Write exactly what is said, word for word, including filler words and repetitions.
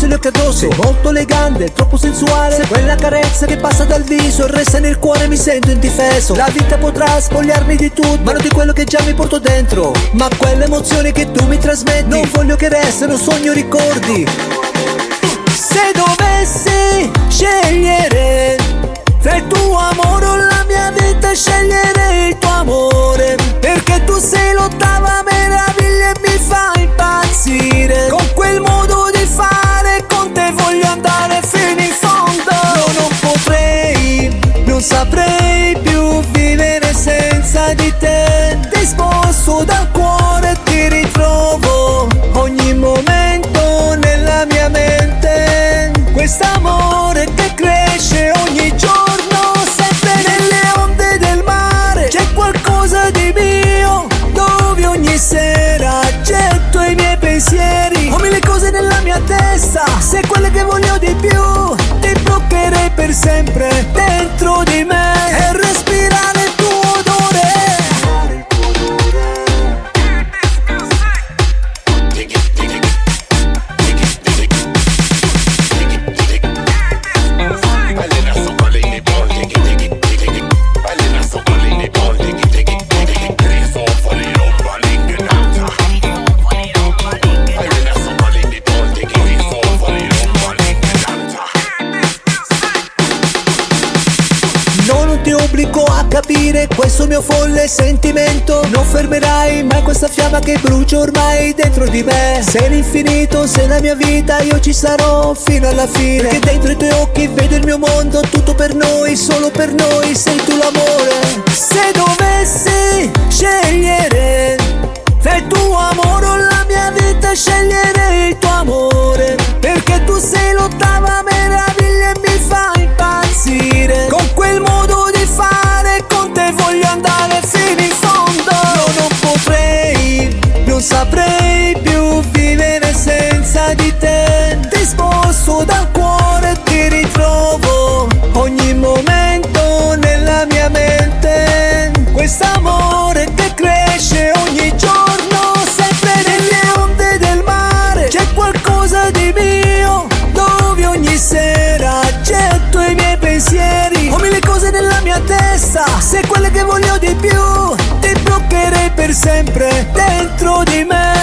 e gli occhi addosso, molto elegante, troppo sensuale. Se quella carezza che passa dal viso e resta nel cuore, mi sento indifeso. La vita potrà spogliarmi di tutto, ma non di quello che già mi porto dentro. Ma quelle emozioni che tu mi trasmetti, non voglio che restano sogni o ricordi. Se dovessi scegliere tra il tuo amore o la mia vita, sceglierei il tuo amore, perché tu sei l'ottava meraviglia e mi fai impazzire. Con quel modo di fare, con te voglio andare fino in fondo. No, non potrei, non saprei più vivere senza di te. Ti sposto dal cuore e ti ritrovo ogni momento nella mia mente. Quest'amore che cresce ogni giorno, sempre nelle onde del mare. C'è qualcosa di mio, dove ogni sera getto i miei pensieri. Ho mille cose nella mia testa, sei quelle che voglio di più. Ti bloccherei per sempre dentro di me e respirare il tuo odore. Ti obbligo a capire questo mio folle sentimento. Non fermerai mai questa fiamma che brucia ormai dentro di me. Sei l'infinito, sei la mia vita, io ci sarò fino alla fine. Perché dentro i tuoi occhi vedo il mio mondo, tutto per noi, solo per noi, sei tu l'amore. Se dovessi scegliere tra il tuo amore o la mia vita, sceglierei il tuo amore, perché tu sei l'ottava meraviglia e mi fai impazzire. Con quel modo di fare, con te voglio andare fino in fondo. No, non potrei, non saprei più vivere senza di te. Ti sposto dal cuore e ti ritrovo ogni momento nella mia mente. Quest'amore che cresce ogni giorno, sempre nelle onde del mare. C'è qualcosa di mio, dove ogni sera getto i miei pensieri. Ho mille cose nella mia testa, sei quelle che voglio di più. Ti bloccherei per sempre dentro di me.